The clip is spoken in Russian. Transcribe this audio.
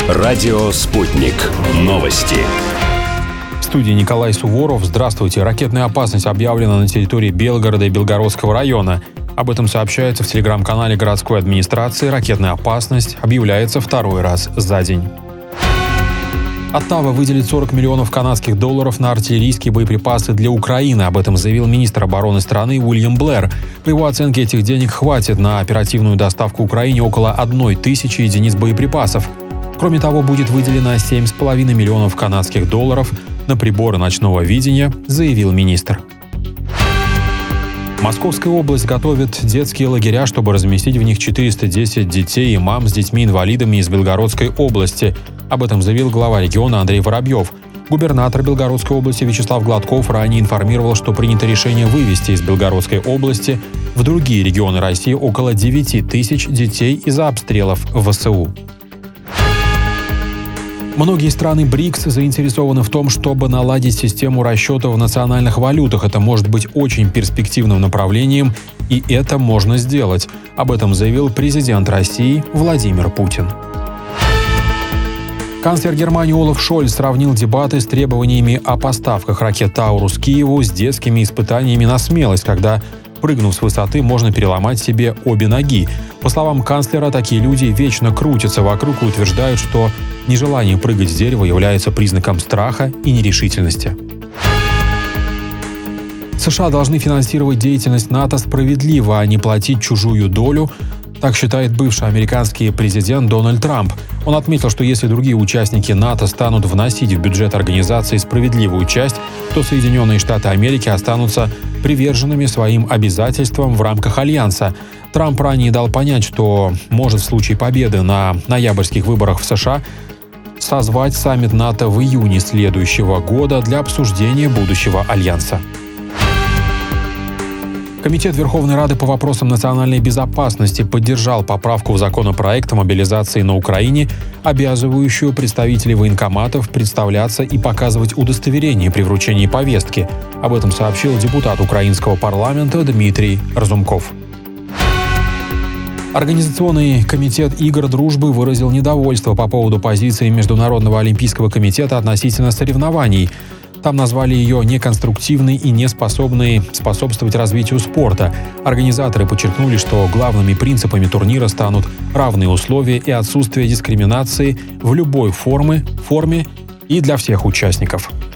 Радио «Спутник». Новости. В студии Николай Суворов. Здравствуйте. Ракетная опасность объявлена на территории Белгорода и Белгородского района. Об этом сообщается в телеграм-канале городской администрации. Ракетная опасность объявляется второй раз за день. Оттава выделит 40 миллионов канадских долларов на артиллерийские боеприпасы для Украины. Об этом заявил министр обороны страны Уильям Блэр. По его оценке, этих денег хватит на оперативную доставку Украине около 1000 единиц боеприпасов. Кроме того, будет выделено 7,5 миллионов канадских долларов на приборы ночного видения, заявил министр. Московская область готовит детские лагеря, чтобы разместить в них 410 детей и мам с детьми-инвалидами из Белгородской области. Об этом заявил глава региона Андрей Воробьев. Губернатор Белгородской области Вячеслав Гладков ранее информировал, что принято решение вывести из Белгородской области в другие регионы России около 9000 детей из-за обстрелов ВСУ. Многие страны БРИКС заинтересованы в том, чтобы наладить систему расчета в национальных валютах. Это может быть очень перспективным направлением, и это можно сделать. Об этом заявил президент России Владимир Путин. Канцлер Германии Олаф Шольц сравнил дебаты с требованиями о поставках ракет «Таурус» Киеву с детскими испытаниями на смелость, когда, прыгнув с высоты, можно переломать себе обе ноги. По словам канцлера, такие люди вечно крутятся вокруг и утверждают, что нежелание прыгать с дерева является признаком страха и нерешительности. США должны финансировать деятельность НАТО справедливо, а не платить чужую долю. Так считает бывший американский президент Дональд Трамп. Он отметил, что если другие участники НАТО станут вносить в бюджет организации справедливую часть, то Соединенные Штаты Америки останутся приверженными своим обязательствам в рамках Альянса. Трамп ранее дал понять, что может в случае победы на ноябрьских выборах в США созвать саммит НАТО в июне следующего года для обсуждения будущего Альянса. Комитет Верховной Рады по вопросам национальной безопасности поддержал поправку в законопроект о мобилизации на Украине, обязывающую представителей военкоматов представляться и показывать удостоверение при вручении повестки. Об этом сообщил депутат украинского парламента Дмитрий Разумков. Организационный комитет игр дружбы выразил недовольство по поводу позиции Международного олимпийского комитета относительно соревнований. Там назвали ее неконструктивной и неспособной способствовать развитию спорта. Организаторы подчеркнули, что главными принципами турнира станут равные условия и отсутствие дискриминации в любой форме и для всех участников.